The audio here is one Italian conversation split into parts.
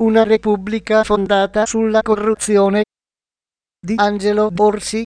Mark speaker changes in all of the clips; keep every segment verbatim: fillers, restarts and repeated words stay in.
Speaker 1: una repubblica fondata sulla corruzione. Di Angelo Borsi.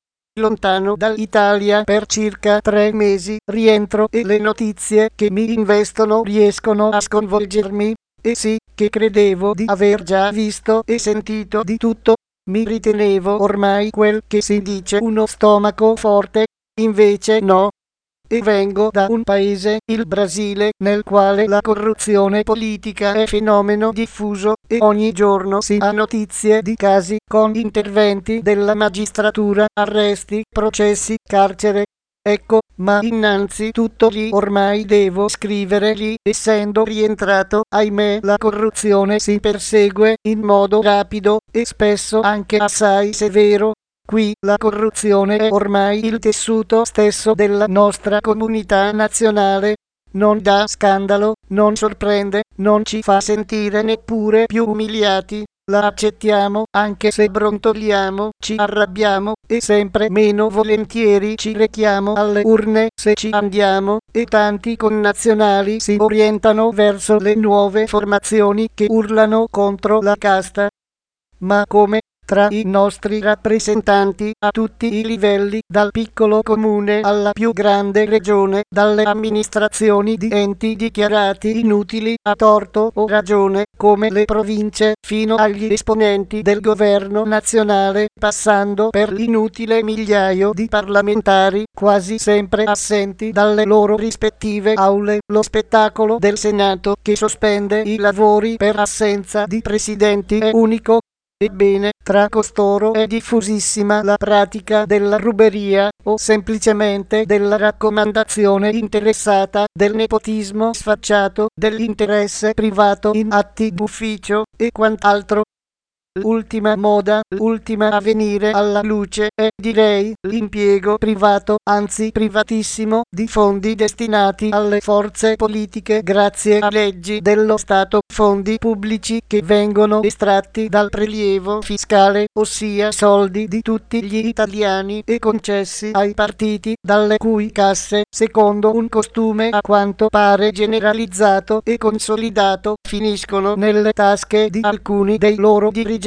Speaker 1: Lontano dall'Italia per circa tre mesi, rientro e le notizie che mi investono riescono a sconvolgermi. E sì, che credevo di aver già visto e sentito di tutto. Mi ritenevo ormai quel che si dice uno stomaco forte, invece no. E vengo da un paese, il Brasile, nel quale la corruzione politica è fenomeno diffuso e ogni giorno si ha notizie di casi con interventi della magistratura, arresti, processi, carcere. Ecco, ma innanzitutto lì ormai devo scrivere lì, essendo rientrato, ahimè, la corruzione si persegue in modo rapido e spesso anche assai severo. Qui la corruzione è ormai il tessuto stesso della nostra comunità nazionale. Non dà scandalo, non sorprende, non ci fa sentire neppure più umiliati. La accettiamo, anche se brontoliamo, ci arrabbiamo e sempre meno volentieri ci rechiamo alle urne se ci andiamo, e tanti connazionali si orientano verso le nuove formazioni che urlano contro la casta. Ma come? Tra i nostri rappresentanti a tutti i livelli, dal piccolo comune alla più grande regione, dalle amministrazioni di enti dichiarati inutili a torto o ragione, come le province, fino agli esponenti del governo nazionale, passando per l'inutile migliaio di parlamentari, quasi sempre assenti dalle loro rispettive aule, lo spettacolo del Senato che sospende i lavori per assenza di presidenti è unico. Ebbene, tra costoro è diffusissima la pratica della ruberia, o semplicemente della raccomandazione interessata, del nepotismo sfacciato, dell'interesse privato in atti d'ufficio, e quant'altro. L'ultima moda, l'ultima a venire alla luce è, direi, l'impiego privato, anzi privatissimo, di fondi destinati alle forze politiche grazie a leggi dello Stato, fondi pubblici che vengono estratti dal prelievo fiscale, ossia soldi di tutti gli italiani e concessi ai partiti, dalle cui casse, secondo un costume a quanto pare generalizzato e consolidato, finiscono nelle tasche di alcuni dei loro dirigenti.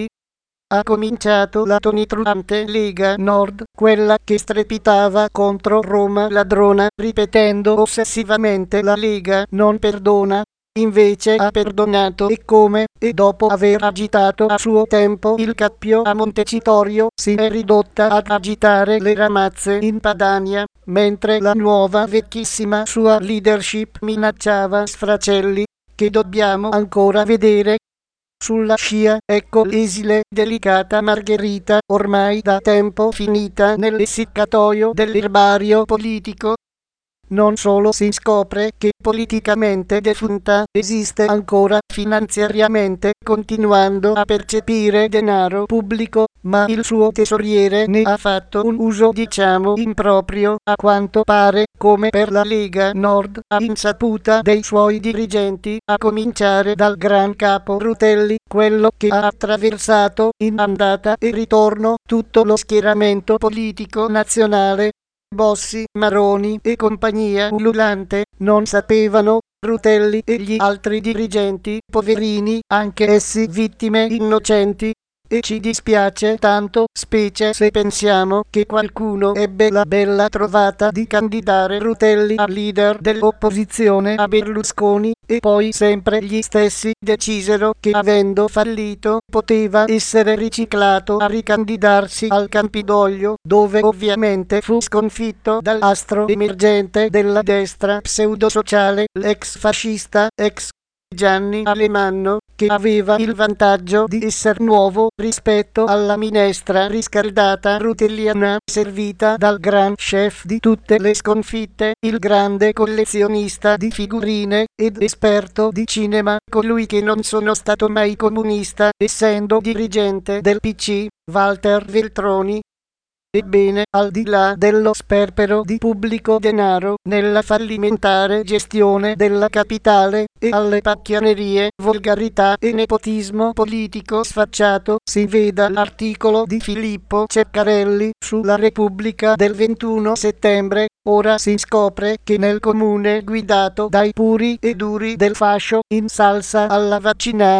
Speaker 1: Ha cominciato la tonitruante Lega Nord, quella che strepitava contro Roma ladrona, ripetendo ossessivamente la Lega non perdona. Invece ha perdonato, e come, e dopo aver agitato a suo tempo il cappio a Montecitorio, si è ridotta ad agitare le ramazze in Padania, mentre la nuova vecchissima sua leadership minacciava sfracelli, che dobbiamo ancora vedere. Sulla scia, ecco l'esile, delicata Margherita, ormai da tempo finita nell'essiccatoio dell'erbario politico. Non solo si scopre che politicamente defunta esiste ancora finanziariamente, continuando a percepire denaro pubblico, ma il suo tesoriere ne ha fatto un uso diciamo improprio, a quanto pare, come per la Lega Nord, a insaputa dei suoi dirigenti, a cominciare dal gran capo Rutelli, quello che ha attraversato, in andata e ritorno, tutto lo schieramento politico nazionale. Bossi, Maroni e compagnia ululante non sapevano, Rutelli e gli altri dirigenti, poverini, anche essi vittime innocenti. E ci dispiace tanto, specie se pensiamo che qualcuno ebbe la bella trovata di candidare Rutelli a leader dell'opposizione a Berlusconi, e poi sempre gli stessi decisero che, avendo fallito, poteva essere riciclato a ricandidarsi al Campidoglio, dove ovviamente fu sconfitto dall'astro emergente della destra pseudosociale, l'ex fascista, ex Gianni Alemanno, che aveva il vantaggio di esser nuovo rispetto alla minestra riscaldata rutelliana servita dal gran chef di tutte le sconfitte, il grande collezionista di figurine ed esperto di cinema, colui che non sono stato mai comunista, essendo dirigente del P C, Walter Veltroni. Ebbene, al di là dello sperpero di pubblico denaro nella fallimentare gestione della capitale e alle pacchianerie, volgarità e nepotismo politico sfacciato, si veda l'articolo di Filippo Ceccarelli sulla Repubblica del ventuno settembre. Ora si scopre che nel comune guidato dai puri e duri del fascio in salsa alla vaccinara,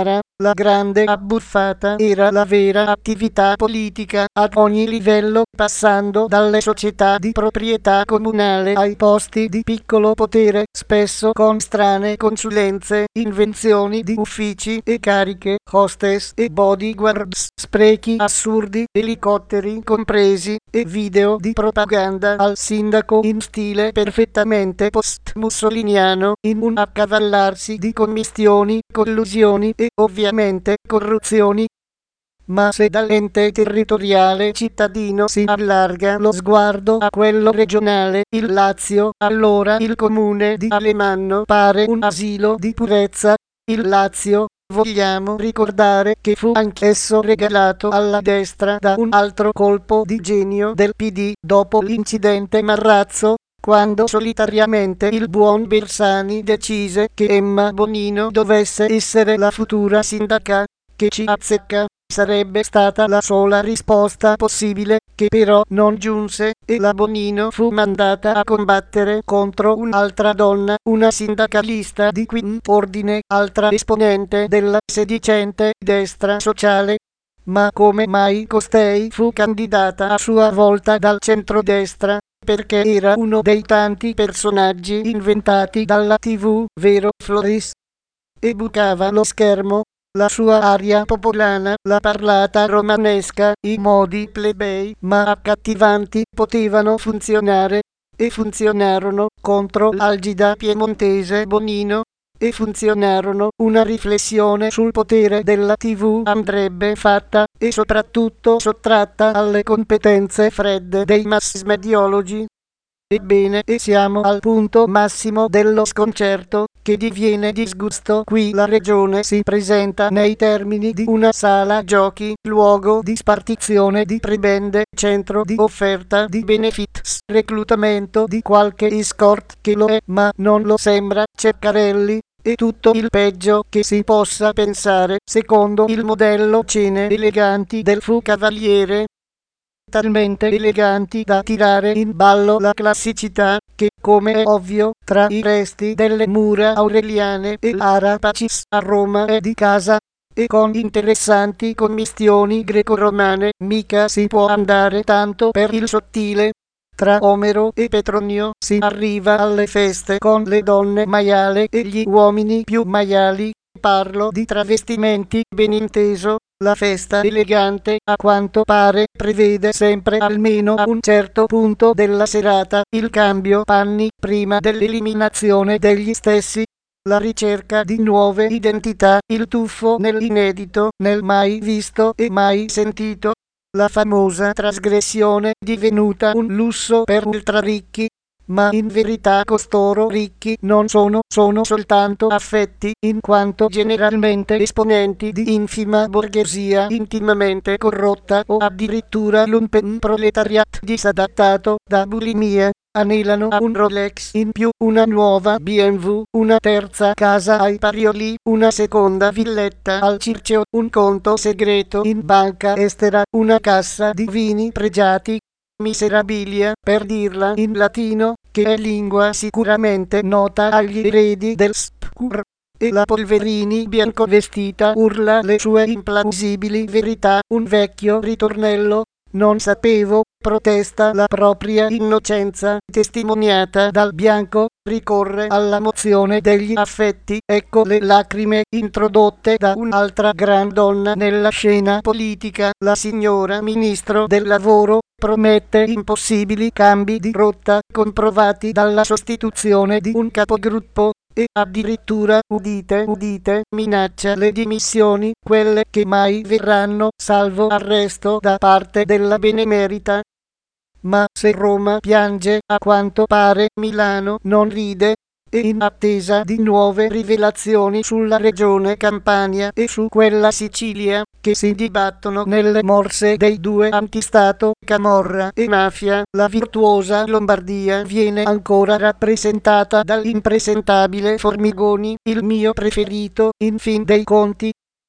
Speaker 1: La grande abbuffata era la vera attività politica ad ogni livello, passando dalle società di proprietà comunale ai posti di piccolo potere, spesso con strane consulenze, invenzioni di uffici e cariche, hostess e bodyguards, sprechi assurdi, elicotteri compresi, e video di propaganda al sindaco in stile perfettamente post-mussoliniano, in un accavallarsi di commistioni, collusioni e ovviamente corruzioni. Ma se dall'ente territoriale cittadino si allarga lo sguardo a quello regionale, il Lazio, allora il comune di Alemanno pare un asilo di purezza. Il Lazio, vogliamo ricordare che fu anch'esso regalato alla destra da un altro colpo di genio del P D dopo l'incidente Marrazzo, quando solitariamente il buon Bersani decise che Emma Bonino dovesse essere la futura sindaca, che ci azzecca. Sarebbe stata la sola risposta possibile, che però non giunse, e la Bonino fu mandata a combattere contro un'altra donna, una sindacalista di quinto ordine, altra esponente della sedicente destra sociale. Ma come mai costei fu candidata a sua volta dal centrodestra? Perché era uno dei tanti personaggi inventati dalla tivù, vero Floris? E bucava lo schermo. La sua aria popolana, la parlata romanesca, i modi plebei ma accattivanti potevano funzionare, e funzionarono contro l'algida piemontese Bonino, e funzionarono. Una riflessione sul potere della tivù andrebbe fatta, e soprattutto sottratta alle competenze fredde dei massmediologi. Ebbene, e siamo al punto massimo dello sconcerto, che diviene disgusto. Qui la regione si presenta nei termini di una sala giochi, luogo di spartizione di prebende, centro di offerta di benefits, reclutamento di qualche escort che lo è ma non lo sembra, Ceccarelli, e tutto il peggio che si possa pensare, secondo il modello cene eleganti del Fu Cavaliere. Talmente eleganti da tirare in ballo la classicità, che, come è ovvio, tra i resti delle mura aureliane e l'Arapacis a Roma è di casa, e con interessanti commistioni greco-romane mica si può andare tanto per il sottile. Tra Omero e Petronio si arriva alle feste con le donne maiale e gli uomini più maiali. Parlo di travestimenti, ben inteso. La festa elegante, a quanto pare, prevede sempre almeno a un certo punto della serata il cambio panni prima dell'eliminazione degli stessi, la ricerca di nuove identità, il tuffo nell'inedito, nel mai visto e mai sentito, la famosa trasgressione divenuta un lusso per ultraricchi. Ma in verità costoro ricchi non sono, sono soltanto affetti, in quanto generalmente esponenti di infima borghesia intimamente corrotta o addirittura lumpen proletariat disadattato da bulimia. Anelano a un Rolex in più, una nuova B M W, una terza casa ai Parioli, una seconda villetta al Circeo, un conto segreto in banca estera, una cassa di vini pregiati. Miserabilia, per dirla in latino, che è lingua sicuramente nota agli eredi del S P C U R, e la Polverini biancovestita urla le sue implausibili verità, un vecchio ritornello. Non sapevo, protesta la propria innocenza, testimoniata dal bianco, ricorre alla mozione degli affetti, ecco le lacrime introdotte da un'altra gran donna nella scena politica, la signora ministro del lavoro, promette impossibili cambi di rotta comprovati dalla sostituzione di un capogruppo, e addirittura, udite udite, minaccia le dimissioni, quelle che mai verranno, salvo arresto da parte della Benemerita. Ma se Roma piange, a quanto pare Milano non ride, e in attesa di nuove rivelazioni sulla regione Campania e su quella Sicilia, che si dibattono nelle morse dei due antistato, camorra e mafia, la virtuosa Lombardia viene ancora rappresentata dall'impresentabile Formigoni, il mio preferito, in fin dei conti.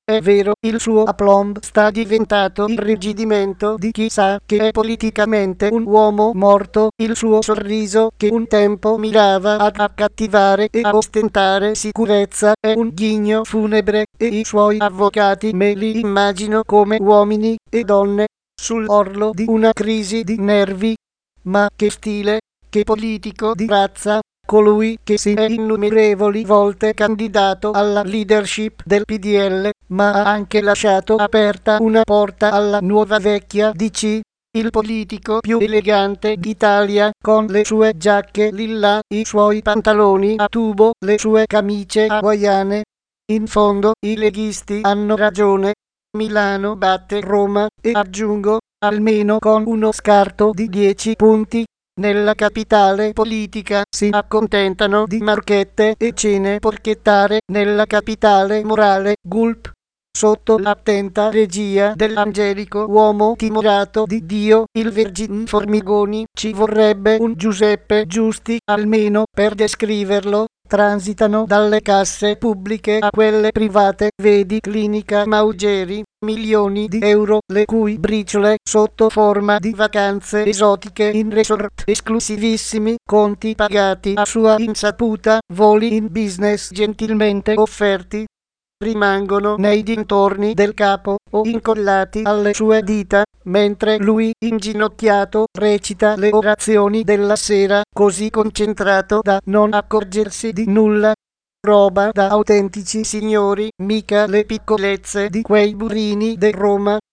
Speaker 1: È vero, il suo aplomb sta diventato irrigidimento di chi sa che è politicamente un uomo morto, il suo sorriso che un tempo mirava ad accattivare e a ostentare sicurezza è un ghigno funebre e i suoi avvocati me li immagino come uomini e donne sull'orlo di una crisi di nervi. Ma che stile, che politico di razza! Colui che si è innumerevoli volte candidato alla leadership del P D L, ma ha anche lasciato aperta una porta alla nuova vecchia D C, il politico più elegante d'Italia, con le sue giacche lilla, i suoi pantaloni a tubo, le sue camicie hawaiane. In fondo i leghisti hanno ragione. Milano batte Roma e aggiungo, almeno con uno scarto di dieci punti. Nella capitale politica si accontentano di marchette e cene porchettare, nella capitale morale, gulp. Sotto l'attenta regia dell'angelico uomo timorato di Dio, il Vergine Formigoni, ci vorrebbe un Giuseppe Giusti, almeno per descriverlo. Transitano dalle casse pubbliche a quelle private, vedi Clinica Maugeri, milioni di euro, le cui briciole, sotto forma di vacanze esotiche in resort esclusivissimi, conti pagati a sua insaputa, voli in business gentilmente offerti, rimangono nei dintorni del capo o incollati alle sue dita, mentre lui, inginocchiato, recita le orazioni della sera, così concentrato da non accorgersi di nulla. Roba da autentici signori, mica le piccolezze di quei burini de Roma.